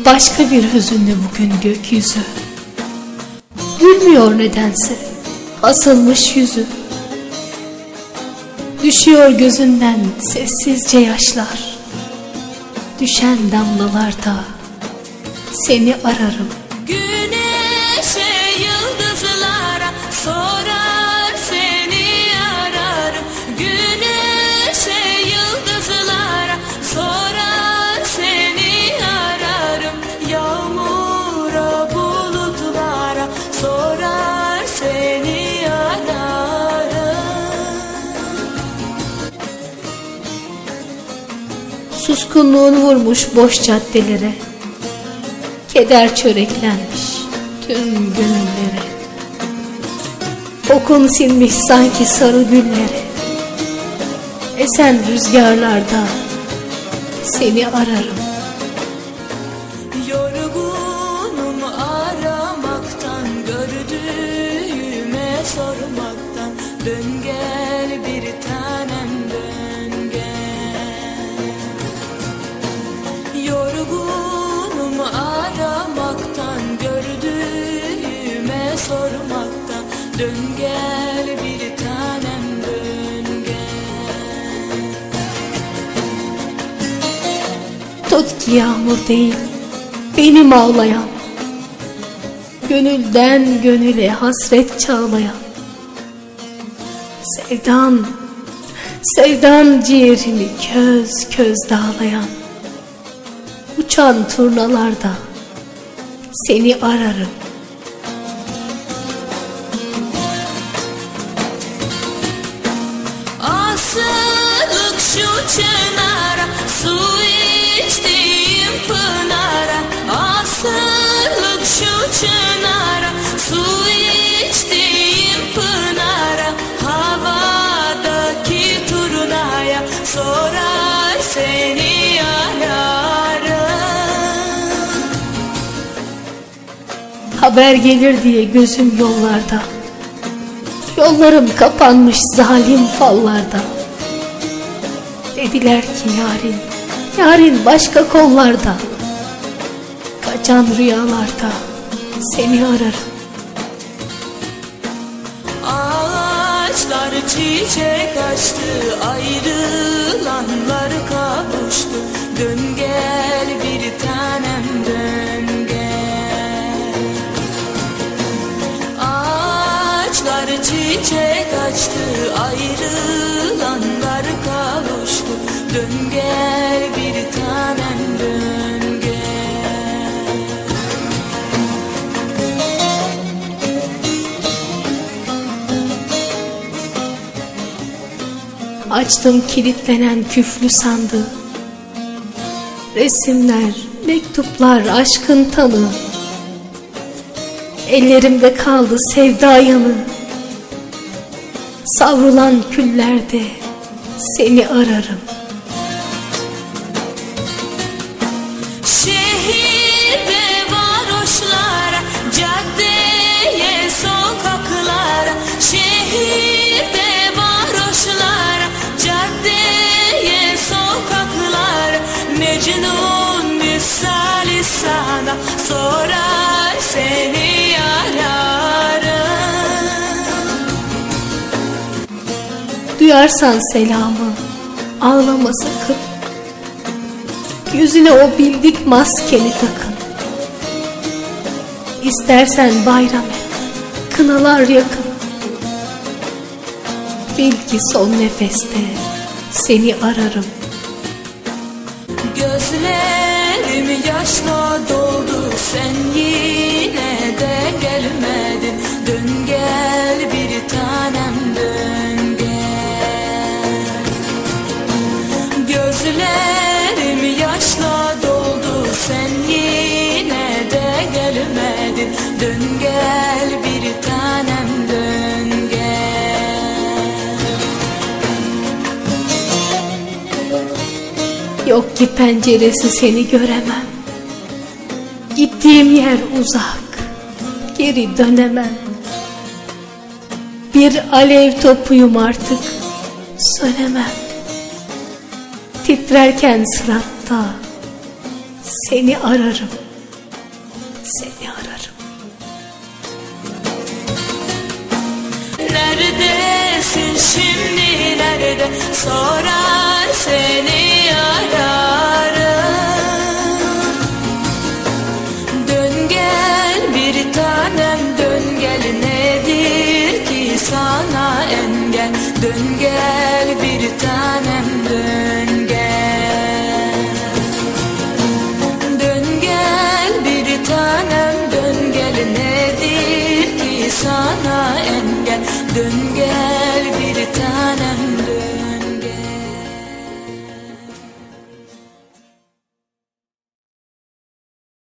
başka bir hüzünlü bugün gökyüzü. Gülmüyor nedense asılmış yüzü. Düşüyor gözünden sessizce yaşlar. Düşen damlalarda seni ararım. Güneşe, yıldızlara sorar seni ararım. Güneşe, yıldızlara sorar seni ararım. Yağmura, bulutlara sorar seni ararım. Suskunluğun vurmuş boş caddelere. Keder çöreklenmiş tüm gönüllere. Kokun sinmiş sanki sarı güllere. Esen rüzgarlarda seni ararım. Yorgunum aramaktan, gördüğüme sormaktan. Dön gel bir tanem, dön gel. Yorgunum aramaktan, gördüğüme sormaktan. Dön gel bir tanem, dön gel. Tut ki yağmur değil benim ağlayan, gönülden gönüle hasret çağlayan. Sevdan, sevdan ciğerimi köz köz dağlayan. Uçan turnalarda seni ararım. Asılık şu çınara, su içtiğim pınara. Asılık şu çınara, su içtiğim pınara. Havadaki turnaya sorar seni ararım. Haber gelir diye gözüm yollarda. Yollarım kapanmış zalim fallarda. Dediler ki yarın, yarın başka kollarda. Kaçan rüyalarda seni ararım. Ağaçlar çiçek açtı, ayrılanlar kavuştu. Dön gel bir tanem, dön gel. Ağaçlar çiçek açtı, ayrılanlar kavuştu. Dön gel bir tanem, dön gel. Açtım kilitlenen küflü sandığı. Resimler, mektuplar, aşkın tanığı. Ellerimde kaldı sevda yanı. Savrulan küllerde seni ararım. Şehirde varoşlara, caddeye, sokaklara. Şehirde varoşlara, caddeye, sokaklara. Mecnun misali sana sorar seni ararım. Duyarsan selamı ağlama sakın. Yüzüne o bildik maskeni takın. İstersen bayram et, kınalar yakın. Bil ki son nefeste seni ararım. Gözlerim yaşla doldu, sen yine de gelmedin. Dön gel bir tanem, dön gel. Gözlerim yaşla doldu, sen yine de gelmedin. Dön gel bir tanem, dön gel. Yok ki penceresi seni göremem. Gittiğim yer uzak, geri dönemem. Bir alev topuyum artık, sönemem. Titrerken sıratta seni ararım. seni ararım. Neredesin şimdi, nerede, sorar seni ararım. Dön gel bir tanem, dön gel, nedir ki sana engel? Dön gel bir tanem, dön gel. Dön gel bir tanem, dön gel, nedir ki sana engel? Dön